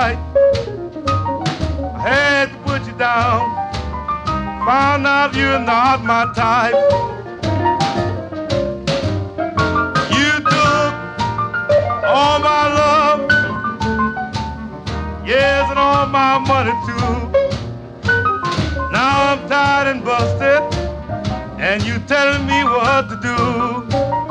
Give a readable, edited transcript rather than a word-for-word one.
right. I had to put you down. Found out you're not my type. You took all my love, yes, and all my money too. Now I'm tired and busted, and you telling me what to do.